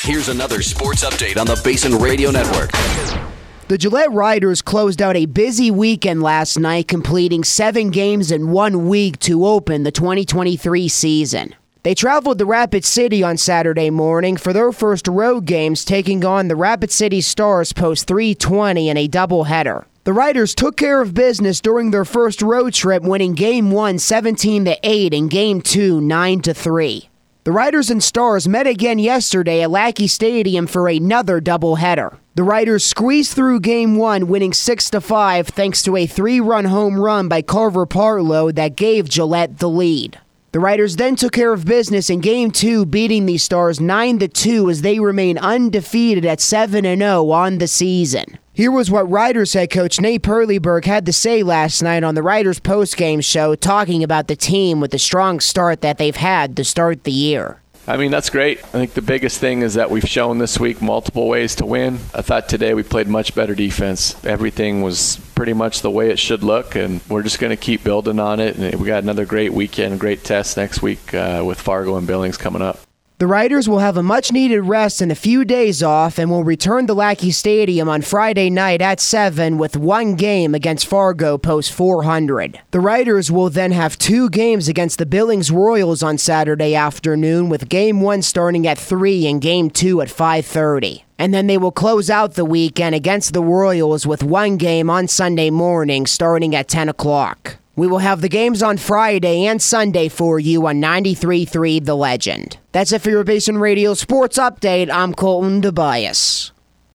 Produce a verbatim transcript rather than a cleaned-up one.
Here's another sports update on the Basin Radio Network. The Gillette Riders closed out a busy weekend last night, completing seven games in one week to open the twenty twenty-three season. They traveled to Rapid City on Saturday morning for their first road games, taking on the Rapid City Stars post three twenty in a doubleheader. The Riders took care of business during their first road trip, winning Game one seventeen to eight and Game two nine to three. The Riders and Stars met again yesterday at Lackey Stadium for another doubleheader. The Riders squeezed through Game one, winning six to five thanks to a three-run home run by Carver Partlow that gave Gillette the lead. The Riders then took care of business in Game two, beating the Stars nine to two as they remain undefeated at seven and oh on the season. Here was what Riders head coach Nate Perleyberg had to say last night on the Riders postgame show, talking about the team with the strong start that they've had to start the year. I mean, that's great. I think the biggest thing is that we've shown this week multiple ways to win. I thought today we played much better defense. Everything was pretty much the way it should look, and we're just going to keep building on it. And we got another great weekend, great test next week uh, with Fargo and Billings coming up. The Riders will have a much-needed rest and a few days off and will return to Lackey Stadium on Friday night at seven with one game against Fargo post four hundred. The Riders will then have two games against the Billings Royals on Saturday afternoon, with Game one starting at three and Game two at five thirty. And then they will close out the weekend against the Royals with one game on Sunday morning starting at ten o'clock. We will have the games on Friday and Sunday for you on ninety-three point three The Legend. That's it for your Basin Radio Sports Update. I'm Colton Tobias.